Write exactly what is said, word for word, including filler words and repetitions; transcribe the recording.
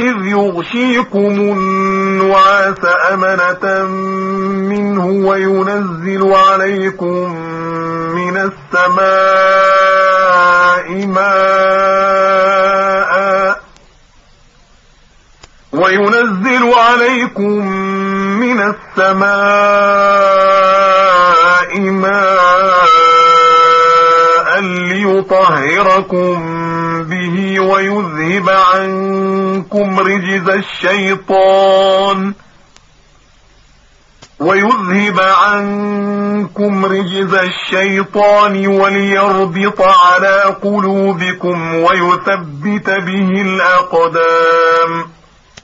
إذ يغشيكم النعاس أمنة منه وينزل عليكم من السماء ماء وينزل عليكم من السماء ماء ليطهركم به ويذهب عنكم رجز الشيطان ويذهب عنكم رجز الشيطان وليربط على قلوبكم ويثبت به الأقدام.